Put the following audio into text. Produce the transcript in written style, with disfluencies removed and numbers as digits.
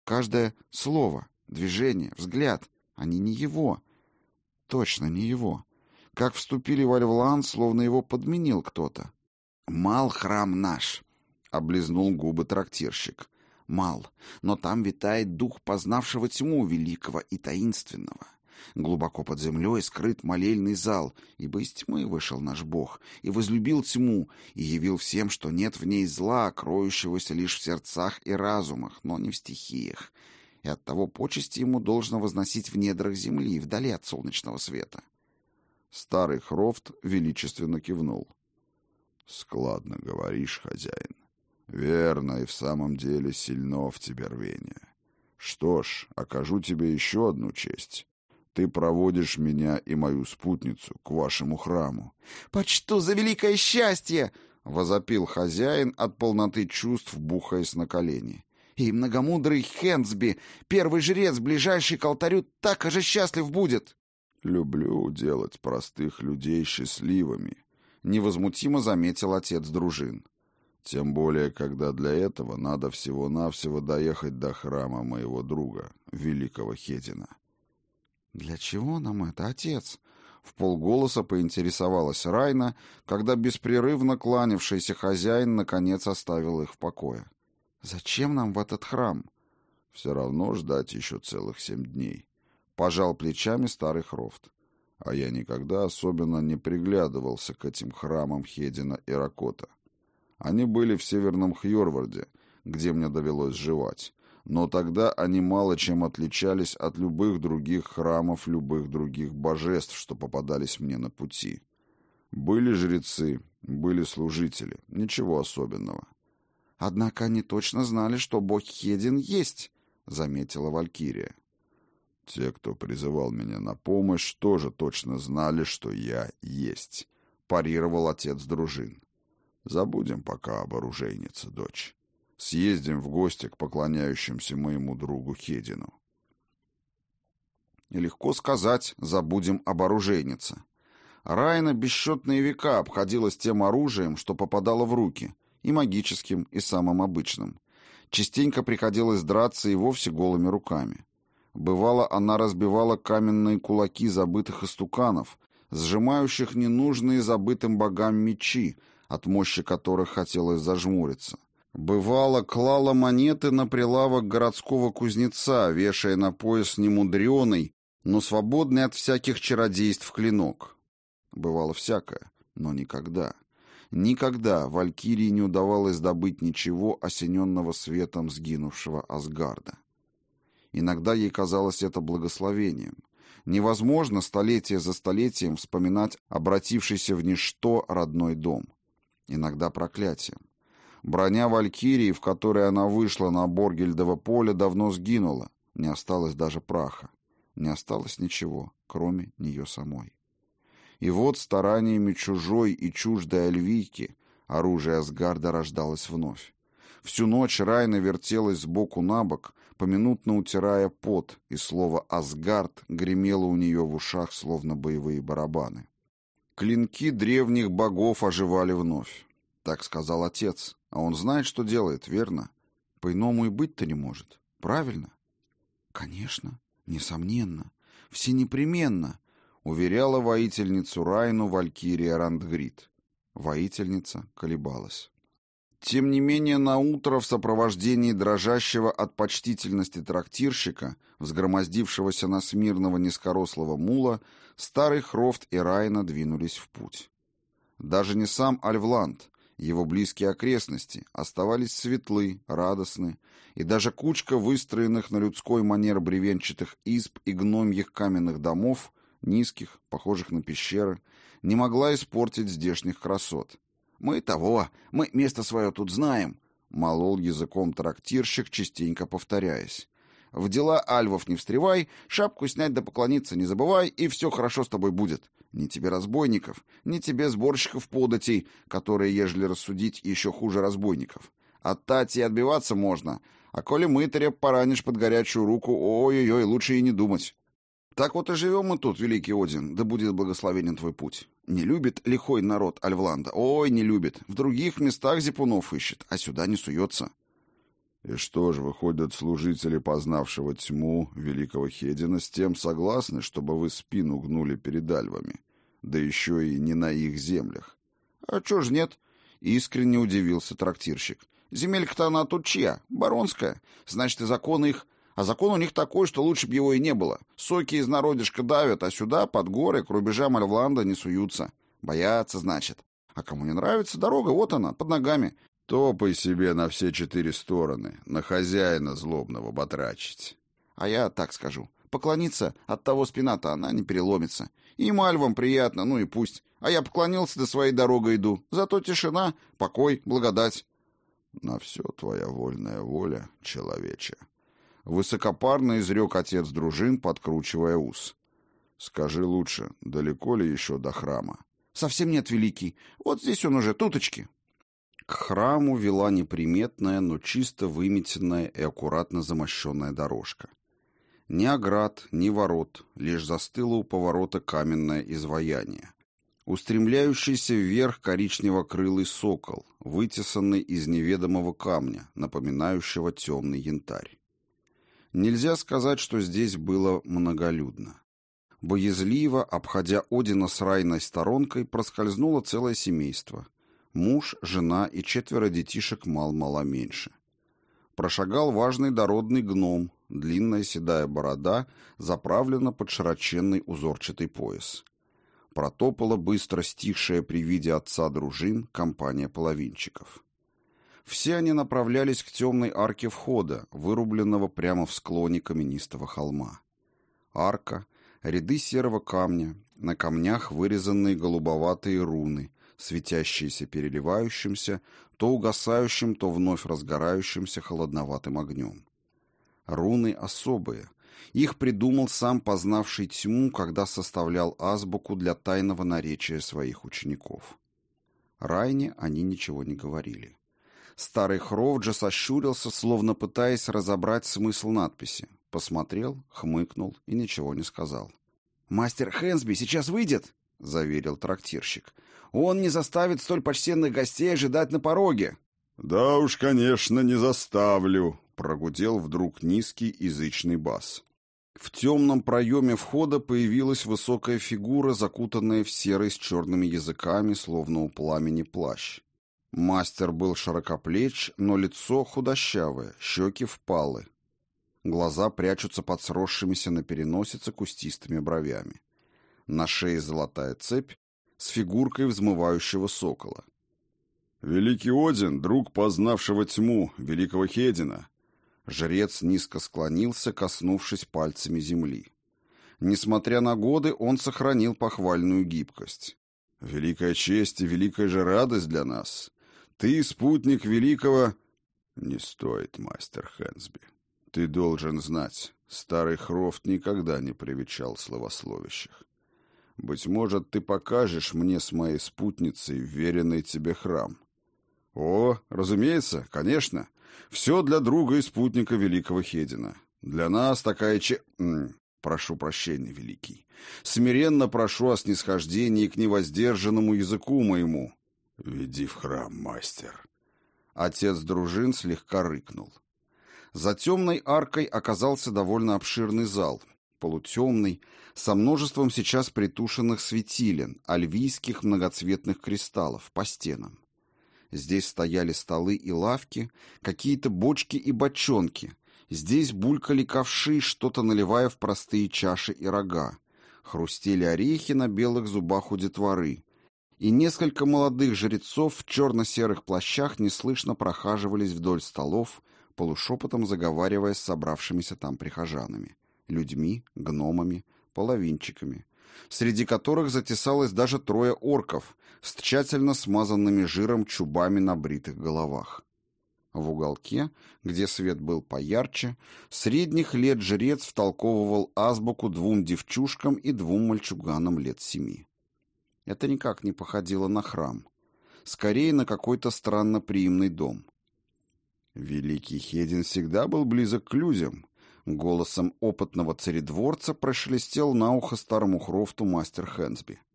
Каждое слово, движение, взгляд, они не его. Точно не его. Как вступили в Альвланд, словно его подменил кто-то. «Мал храм наш», — облизнул губы трактирщик. «Мал, но там витает дух познавшего тьму великого и таинственного. Глубоко под землей скрыт молельный зал, ибо из тьмы вышел наш Бог, и возлюбил тьму, и явил всем, что нет в ней зла, кроющегося лишь в сердцах и разумах, но не в стихиях, и оттого почести ему должно возносить в недрах земли, вдали от солнечного света». Старый Хрофт величественно кивнул. «Складно говоришь, хозяин. Верно, и в самом деле сильно в тебе рвение. Что ж, окажу тебе еще одну честь. Ты проводишь меня и мою спутницу к вашему храму». «Почту за великое счастье!» — возопил хозяин от полноты чувств, бухаясь на колени. «И многомудрый Хенсби, первый жрец, ближайший к алтарю, так же счастлив будет!» «Люблю делать простых людей счастливыми», — невозмутимо заметил отец дружин. «Тем более, когда для этого надо всего-навсего доехать до храма моего друга, великого Хедина». «Для чего нам это, отец?» — вполголоса поинтересовалась Райна, когда беспрерывно кланявшийся хозяин наконец оставил их в покое. «Зачем нам в этот храм?» «Все равно ждать еще целых 7 дней», — пожал плечами старый Хрофт. «А я никогда особенно не приглядывался к этим храмам Хедина и Ракота. Они были в Северном Хьорварде, где мне довелось жевать, но тогда они мало чем отличались от любых других храмов, любых других божеств, что попадались мне на пути. Были жрецы, были служители, ничего особенного». «Однако они точно знали, что бог Хедин есть», — заметила Валькирия. «Те, кто призывал меня на помощь, тоже точно знали, что я есть», — парировал отец дружин. «Забудем пока об оружейнице, дочь. Съездим в гости к поклоняющимся моему другу Хедину». И легко сказать «забудем об оружейнице». Райна бесчетные века обходилась тем оружием, что попадало в руки, и магическим, и самым обычным. Частенько приходилось драться и вовсе голыми руками. Бывало, она разбивала каменные кулаки забытых истуканов, сжимающих ненужные забытым богам мечи, от мощи которых хотелось зажмуриться. Бывало, клала монеты на прилавок городского кузнеца, вешая на пояс немудреный, но свободный от всяких чародейств клинок. Бывало всякое, но никогда. Никогда Валькирии не удавалось добыть ничего, осененного светом сгинувшего Асгарда. Иногда ей казалось это благословением. Невозможно столетие за столетием вспоминать обратившийся в ничто родной дом. Иногда проклятием. Броня Валькирии, в которой она вышла на Боргельдово поле, давно сгинула. Не осталось даже праха. Не осталось ничего, кроме нее самой. И вот стараниями чужой и чуждой Альвийки оружие Асгарда рождалось вновь. Всю ночь Райна вертелась сбоку на бок, поминутно утирая пот, и слово «Асгард» гремело у нее в ушах, словно боевые барабаны. Клинки древних богов оживали вновь. Так сказал отец, а он знает, что делает, верно? По-иному и быть-то не может. Правильно? Конечно, несомненно, всенепременно, уверяла воительницу Райну Валькирия Рандгрид. Воительница колебалась. Тем не менее, наутро в сопровождении дрожащего от почтительности трактирщика, взгромоздившегося на смирного низкорослого мула, старый Хрофт и Райна двинулись в путь. Даже не сам Альвланд, его близкие окрестности оставались светлы, радостны, и даже кучка выстроенных на людской манер бревенчатых изб и гномьих каменных домов, низких, похожих на пещеры, не могла испортить здешних красот. Мы место свое тут знаем», — молол языком трактирщик, частенько повторяясь. «В дела альвов не встревай, шапку снять да поклониться не забывай, и все хорошо с тобой будет. Ни тебе разбойников, ни тебе сборщиков податей, которые, ежели рассудить, еще хуже разбойников. От тати отбиваться можно, а коли мытаря поранишь под горячую руку, ой-ой-ой, лучше и не думать. Так вот и живем мы тут, великий Один, да будет благословенен твой путь. Не любит лихой народ Альвланда, ой, не любит. В других местах зипунов ищет, а сюда не суется». И что же, выходят, служители, познавшего тьму великого Хедина, с тем согласны, чтобы вы спину гнули перед альвами, да еще и не на их землях? А чё ж нет? Искренне удивился трактирщик. Земелька-то она тут чья? Баронская. Значит, и закон их. А закон у них такой, что лучше б его и не было. Соки из народишка давят, а сюда, под горы, к рубежам Альвланда не суются. Боятся, значит. А кому не нравится, дорога, вот она, под ногами. Топай себе на все 4 стороны, на хозяина злобного батрачить. А я так скажу. Поклониться, от того спина-то она не переломится. И мальвам приятно, ну и пусть. А я поклонился, да своей дорогой иду. Зато тишина, покой, благодать. На все твоя вольная воля, человече. Высокопарно изрек отец дружин, подкручивая ус. Скажи лучше, далеко ли еще до храма? Совсем нет, великий. Вот здесь он уже, туточки. К храму вела неприметная, но чисто выметенная и аккуратно замощенная дорожка. Ни оград, ни ворот, лишь застыло у поворота каменное изваяние. Устремляющийся вверх коричнево-крылый сокол, вытесанный из неведомого камня, напоминающего темный янтарь. Нельзя сказать, что здесь было многолюдно. Боязливо, обходя Одина с Райной сторонкой, проскользнуло целое семейство. Муж, жена и 4 детишек мал-мало меньше. Прошагал важный дородный гном, длинная седая борода заправлена под широченный узорчатый пояс. Протопала быстро стихшая при виде отца дружин компания половинчиков. Все они направлялись к темной арке входа, вырубленного прямо в склоне каменистого холма. Арка, ряды серого камня, на камнях вырезанные голубоватые руны, светящиеся переливающимся, то угасающим, то вновь разгорающимся холодноватым огнем. Руны особые. Их придумал сам познавший тьму, когда составлял азбуку для тайного наречия своих учеников. Райне они ничего не говорили. Старый Хровджа сощурился, словно пытаясь разобрать смысл надписи. Посмотрел, хмыкнул и ничего не сказал. «Мастер Хэнсби сейчас выйдет», — заверил трактирщик. «Он не заставит столь почтенных гостей ожидать на пороге». «Да уж, конечно, не заставлю», — прогудел вдруг низкий язычный бас. В темном проеме входа появилась высокая фигура, закутанная в серый с черными языками, словно у пламени плащ. Мастер был широкоплеч, но лицо худощавое, щеки впалы. Глаза прячутся под сросшимися на переносице кустистыми бровями. На шее золотая цепь с фигуркой взмывающего сокола. «Великий Один, друг познавшего тьму, великого Хедина». Жрец низко склонился, коснувшись пальцами земли. Несмотря на годы, он сохранил похвальную гибкость. «Великая честь и великая же радость для нас. Ты спутник великого...» «Не стоит, мастер Хэнсби. Ты должен знать, старый Хрофт никогда не привечал славословящих. Быть может, ты покажешь мне с моей спутницей веренный тебе храм». «О, разумеется, конечно. Все для друга и спутника великого Хедина. Для нас такая Прошу прощения, великий. Смиренно прошу о снисхождении к невоздержанному языку моему». «Веди в храм, мастер». Отец дружин слегка рыкнул. За темной аркой оказался довольно обширный зал, полутемный, со множеством сейчас притушенных светилен, альвийских многоцветных кристаллов по стенам. Здесь стояли столы и лавки, какие-то бочки и бочонки. Здесь булькали ковши, что-то наливая в простые чаши и рога. Хрустели орехи на белых зубах у детворы. И несколько молодых жрецов в черно-серых плащах неслышно прохаживались вдоль столов, полушепотом заговаривая с собравшимися там прихожанами, людьми, гномами, половинчиками, среди которых затесалось даже 3 орков с тщательно смазанными жиром чубами на бритых головах. В уголке, где свет был поярче, средних лет жрец втолковывал азбуку 2 девчушкам и 2 мальчуганам лет 7. Это никак не походило на храм, скорее на какой-то странноприимный дом. Великий Хедин всегда был близок к людям. Голосом опытного царедворца прошелестел на ухо старому Хрофту мастер Хэнсби.